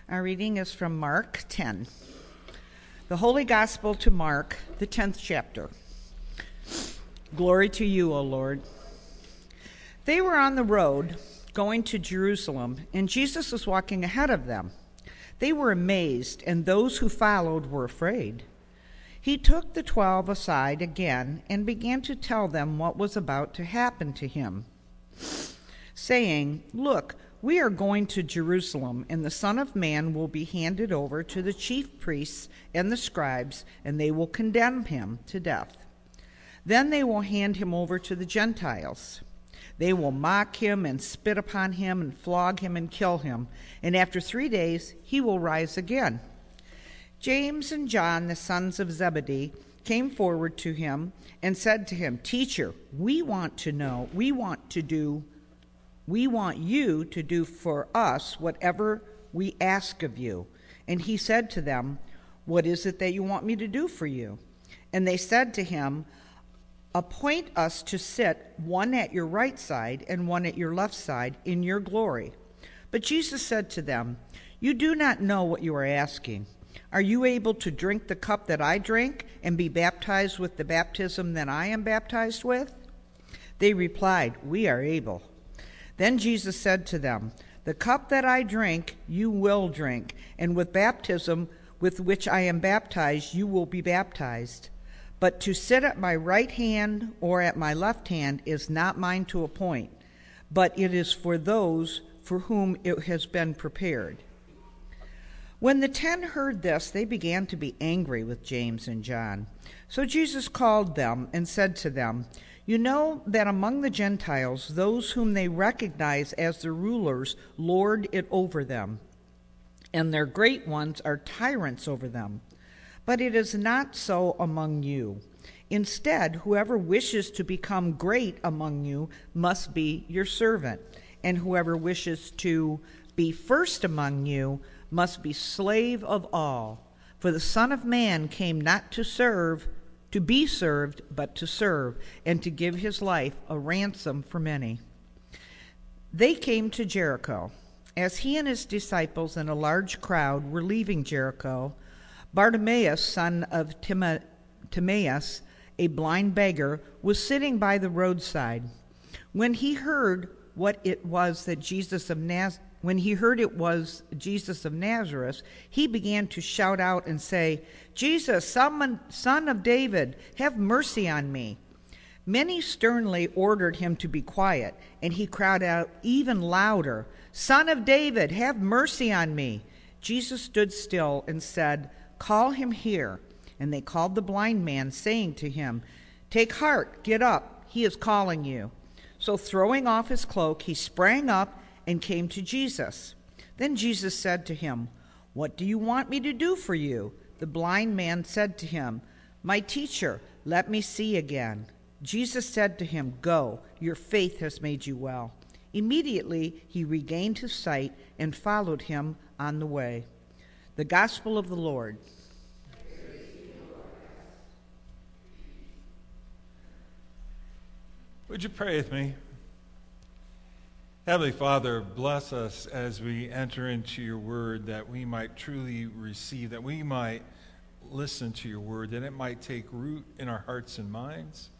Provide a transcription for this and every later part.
Our reading is from Mark 10. The Holy Gospel to Mark, the 10th chapter. Glory to you, O Lord. They were on the road going to Jerusalem, and Jesus was walking ahead of them. They were amazed, and those who followed were afraid. He took the 12 aside again and began to tell them what was about to happen to him, saying, "Look, we are going to Jerusalem, and the Son of Man will be handed over to the chief priests and the scribes, and they will condemn him to death. Then they will hand him over to the Gentiles. They will mock him and spit upon him and flog him and kill him, and after 3 days he will rise again." James and John, the sons of Zebedee, came forward to him and said to him, "Teacher, we want you to do for us whatever we ask of you." And he said to them, "What is it that you want me to do for you?" And they said to him, "Appoint us to sit, one at your right side and one at your left side, in your glory." But Jesus said to them, "You do not know what you are asking. Are you able to drink the cup that I drink and be baptized with the baptism that I am baptized with?" They replied, "We are able." Then Jesus said to them, "The cup that I drink, you will drink, and with baptism with which I am baptized, you will be baptized. But to sit at my right hand or at my left hand is not mine to appoint, but it is for those for whom it has been prepared." When the 10 heard this, they began to be angry with James and John. So Jesus called them and said to them, "You know that among the Gentiles, those whom they recognize as their rulers lord it over them, and their great ones are tyrants over them. But it is not so among you. Instead, whoever wishes to become great among you must be your servant, and whoever wishes to be first among you must be slave of all. For the Son of Man came not to be served, but to serve, and to give his life a ransom for many." They came to Jericho. As he and his disciples and a large crowd were leaving Jericho, Bartimaeus, son of Timaeus, a blind beggar, was sitting by the roadside. When he heard it was Jesus of Nazareth, he began to shout out and say, "Jesus, Son of David, have mercy on me." Many sternly ordered him to be quiet, and he cried out even louder, "Son of David, have mercy on me." Jesus stood still and said, "Call him here." And they called the blind man, saying to him, "Take heart, get up, he is calling you." So throwing off his cloak, he sprang up and came to Jesus. Then Jesus said to him, "What do you want me to do for you?" The blind man said to him, "My teacher, let me see again." Jesus said to him, "Go, your faith has made you well." Immediately he regained his sight and followed him on the way. The Gospel of the Lord. Would you pray with me? Heavenly Father, bless us as we enter into your word, that we might truly receive, that we might listen to your word, that it might take root in our hearts and minds,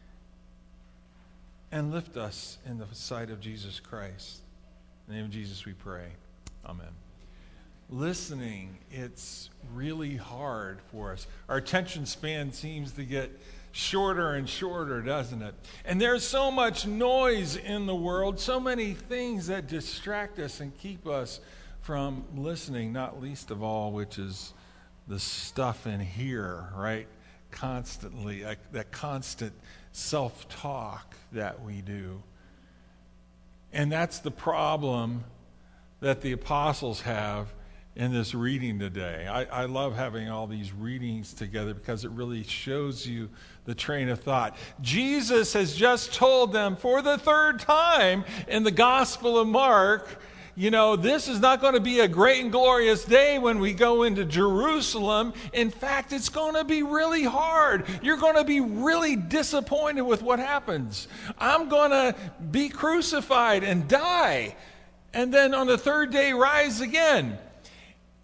and lift us in the sight of Jesus Christ. In the name of Jesus we pray. Amen. Listening, it's really hard for us. Our attention span seems to get shorter and shorter, doesn't it? And there's so much noise in the world, so many things that distract us and keep us from listening, not least of all, which is the stuff in here, right? Constantly, that constant self-talk that we do. And that's the problem that the apostles have in this reading today. I love having all these readings together because it really shows you the train of thought. Jesus has just told them for the 3rd time in the Gospel of Mark, this is not going to be a great and glorious day when we go into Jerusalem. In fact, it's going to be really hard. You're going to be really disappointed with what happens. I'm going to be crucified and die, and then on the 3rd day rise again.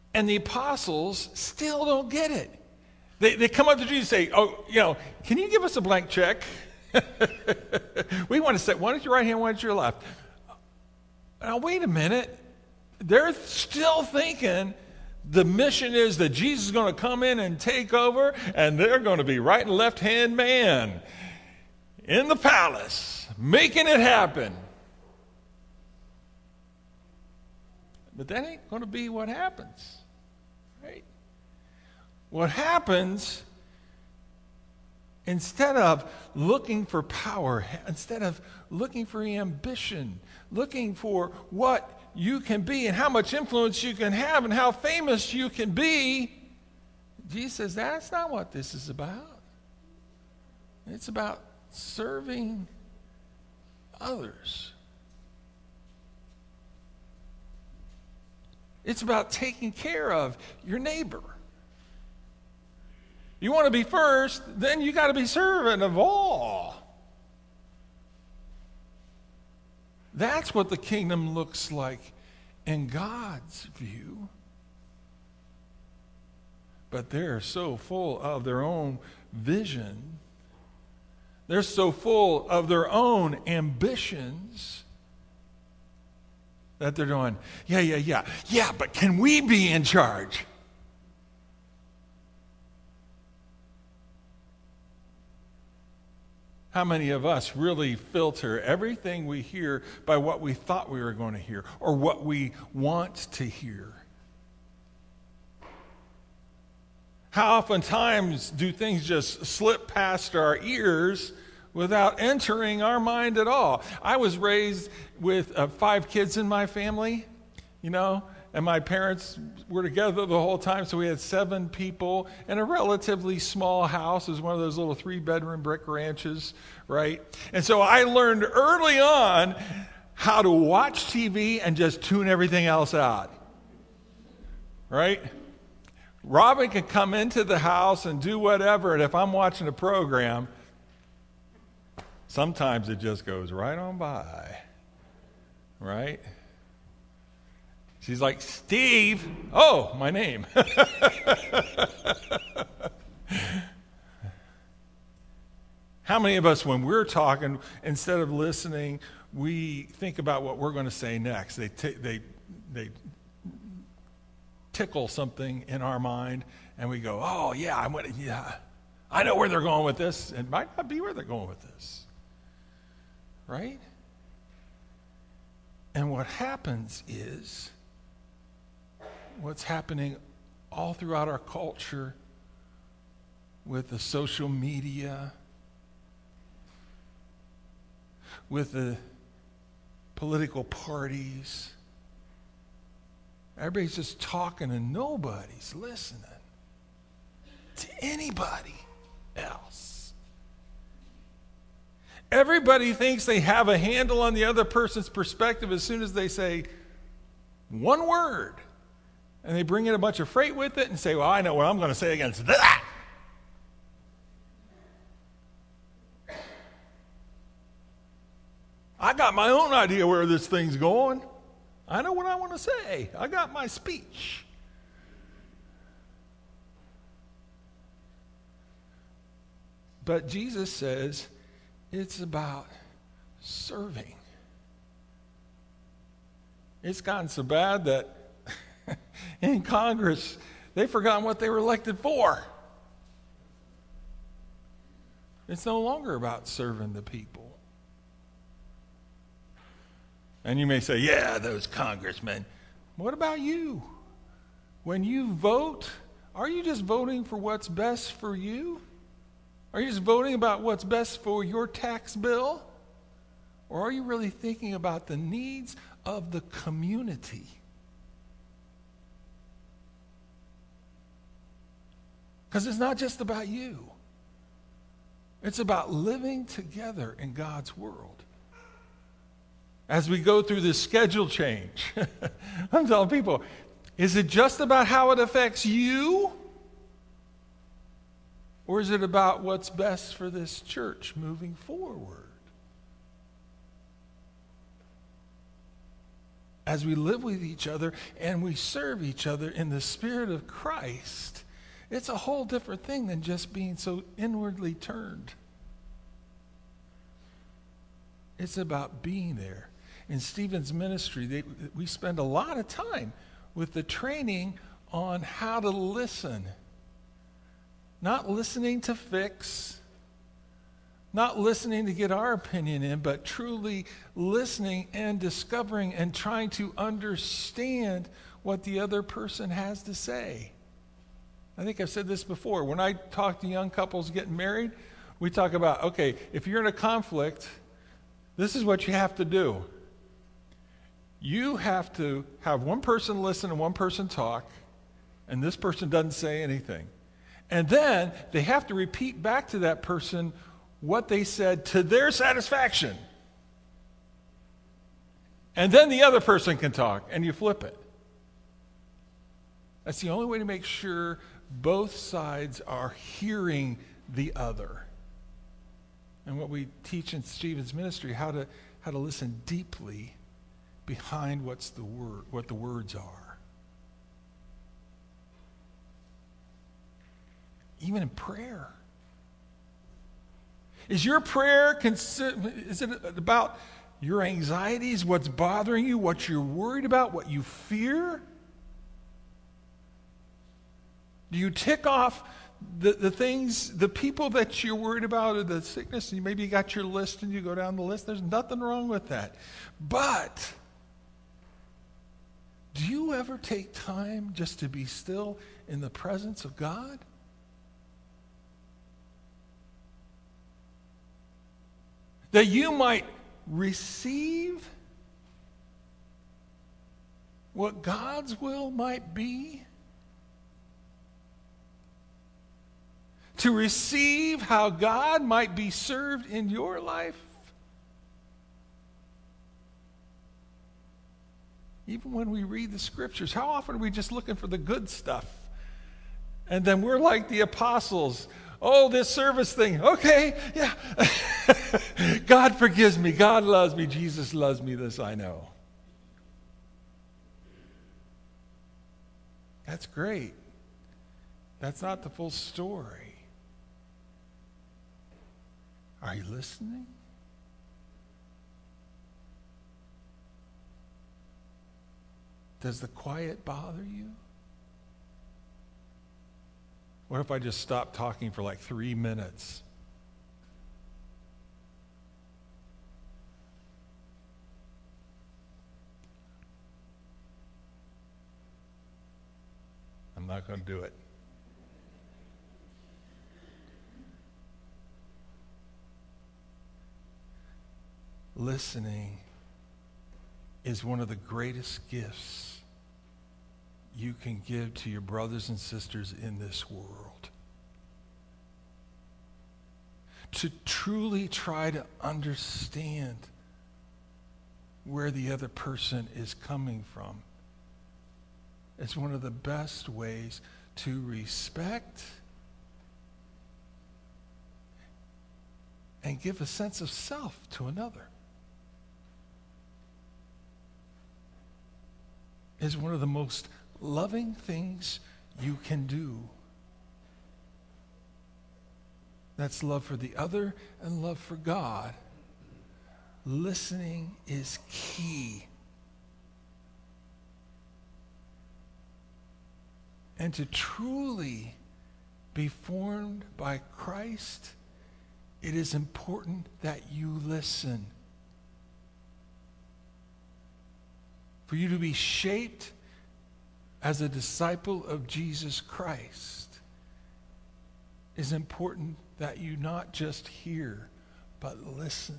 And the apostles still don't get it. They come up to Jesus and say, oh, can you give us a blank check? We want to say, one at your right hand, one at your left. Now, wait a minute. They're still thinking the mission is that Jesus is going to come in and take over, and they're going to be right and left-hand man in the palace, making it happen. But that ain't going to be what happens, right? What happens, instead of looking for power, instead of looking for ambition, looking for what you can be and how much influence you can have and how famous you can be, Jesus says that's not what this is about. It's about serving others. It's about taking care of your neighbor. You want to be first, then you got to be servant of all. That's what the kingdom looks like in God's view. But they're so full of their own vision. They're so full of their own ambitions that they're going, yeah, but can we be in charge? How many of us really filter everything we hear by what we thought we were going to hear or what we want to hear? How oftentimes do things just slip past our ears without entering our mind at all? I was raised with 5 kids in my family, and my parents were together the whole time, so we had 7 people in a relatively small house. It was one of those little 3-bedroom brick ranches, right? And so I learned early on how to watch TV and just tune everything else out, right? Robin can come into the house and do whatever, and if I'm watching a program, sometimes it just goes right on by, right? She's like, Steve. Oh, my name. How many of us, when we're talking, instead of listening, we think about what we're going to say next? They tickle something in our mind, and we go, oh, yeah, I know where they're going with this. It might not be where they're going with this. Right? And what happens is, what's happening all throughout our culture with the social media, with the political parties, everybody's just talking and nobody's listening to anybody else. Everybody thinks they have a handle on the other person's perspective as soon as they say one word. And they bring in a bunch of freight with it and say, well, I know what I'm going to say against that. I got my own idea where this thing's going. I know what I want to say. I got my speech. But Jesus says it's about serving. It's gotten so bad that in Congress, they've forgotten what they were elected for. It's no longer about serving the people. And you may say, yeah, those congressmen. What about you? When you vote, are you just voting for what's best for you? Are you just voting about what's best for your tax bill? Or are you really thinking about the needs of the community? Because it's not just about you. It's about living together in God's world. As we go through this schedule change, I'm telling people, is it just about how it affects you? Or is it about what's best for this church moving forward? as we live with each other and we serve each other in the Spirit of Christ, it's a whole different thing than just being so inwardly turned. It's about being there. In Stephen's ministry, we spend a lot of time with the training on how to listen. Not listening to fix, not listening to get our opinion in, but truly listening and discovering and trying to understand what the other person has to say. I think I've said this before. When I talk to young couples getting married, we talk about, okay, if you're in a conflict, this is what you have to do. You have to have one person listen and one person talk, and this person doesn't say anything. And then they have to repeat back to that person what they said to their satisfaction. And then the other person can talk, and you flip it. That's the only way to make sure both sides are hearing the other. And what we teach in Stephen's ministry, how to listen deeply behind what the words are. Even in prayer. Is your prayer, is it about your anxieties, what's bothering you, what you're worried about, what you fear? Do you tick off the things, the people that you're worried about, or the sickness, and maybe you got your list and you go down the list? There's nothing wrong with that. But do you ever take time just to be still in the presence of God? That you might receive what God's will might be? To receive how God might be served in your life? Even when we read the scriptures, how often are we just looking for the good stuff? And then we're like the apostles. Oh, this service thing. Okay, yeah. God forgives me. God loves me. Jesus loves me. This I know. That's great. That's not the full story. Are you listening? Does the quiet bother you? What if I just stopped talking for like 3 minutes? I'm not going to do it. Listening is one of the greatest gifts you can give to your brothers and sisters in this world. To truly try to understand where the other person is coming from is one of the best ways to respect and give a sense of self to another. Is one of the most loving things you can do. That's love for the other and love for God. Listening is key. And to truly be formed by Christ, it is important that you listen. For you to be shaped as a disciple of Jesus Christ, is important that you not just hear, but listen.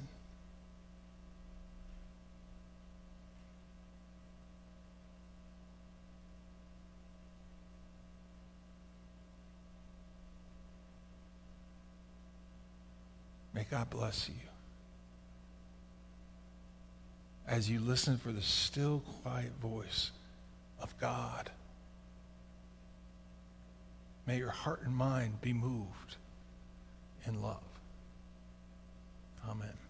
May God bless you as you listen for the still, quiet voice of God. May your heart and mind be moved in love. Amen.